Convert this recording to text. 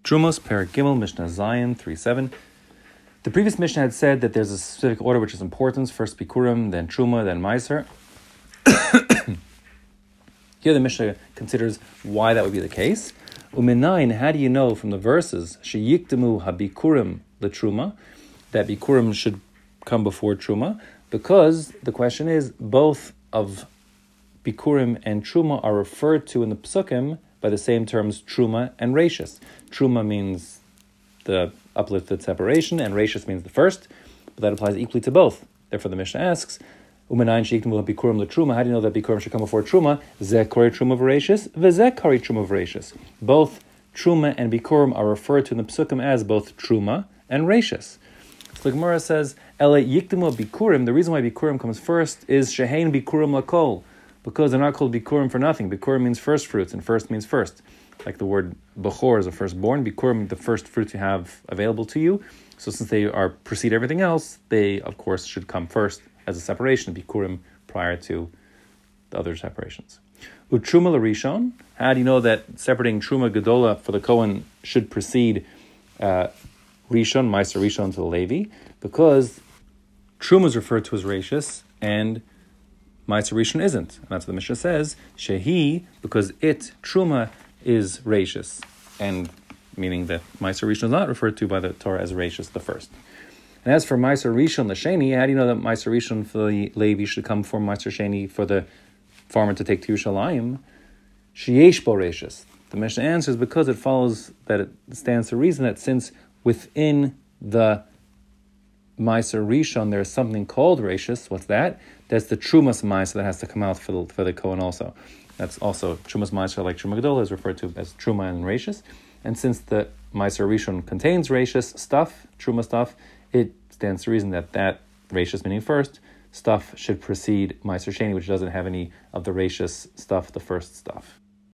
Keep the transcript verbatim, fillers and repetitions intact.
Trumos, Perek Gimel, Mishnah Zion, three seven. The previous Mishnah had said that there's a specific order which is important. First Bikurim, then Truma, then Meiser. Here the Mishnah considers why that would be the case. Uminayin, how do you know from the verses, Sheyikdemu habikurim letruma, that Bikurim should come before Truma? Because the question is, both of Bikurim and Truma are referred to in the Psukim by the same terms Truma and Rashis. Truma means the uplifted separation, and Rashis means the first, but that applies equally to both. Therefore the Mishnah asks, Umenayin sheikdemu bikurim letruma, how do you know that Bikurim should come before Truma? Zeh kori Truma v'Rashis, v'zeh kori Truma v'Rashis. Both Truma and Bikurim are referred to in the Psukim as both Truma and Rashis. So the Gemara says, Ele yikdemu bikurim, the reason why Bikurim comes first is shehein bikurim lakol, because they're not called Bikurim for nothing. Bikurim means first fruits, and first means first. Like the word Bechor is a firstborn, Bikurim, the first fruits you have available to you. So since they are precede everything else, they, of course, should come first as a separation, Bikurim, prior to the other separations. Utruma l'rishon, how do you know that separating Truma Gedola for the Kohen should precede uh, Rishon, Meiser Rishon to the Levi? Because Truma is referred to as Rashis, and Meiser Rishon isn't. And that's what the Mishnah says, Shehi, because it, Truma, is Rashis, and meaning that Meiser Rishon is not referred to by the Torah as Rashis, the first. And as for Meiser Rishon l'Sheni, how do you know that Meiser Rishon for the Levi should come before Meiser Sheni for the farmer to take to Yerushalayim? Sheyesh bo Rashis. The Mishnah answers because it follows that it stands to reason that since within the Meiser Rishon there is something called Rashis, what's that? That's the Trumas Meiser that has to come out for the, for the Kohen also. That's also Trumas Meiser, like Truma Gedola, is referred to as Truma and Rashis. And since the Meiser Rishon contains Rashis stuff, Truma stuff, it stands to reason that that Rashis, meaning first, stuff should precede Meiser Sheni, which doesn't have any of the Rashis stuff, the first stuff.